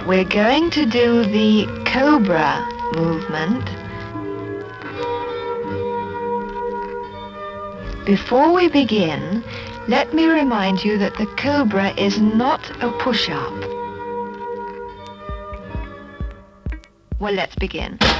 We're going to do the cobra movement. Before we begin, let me remind you that the cobra is not a push-up. Well, let's begin.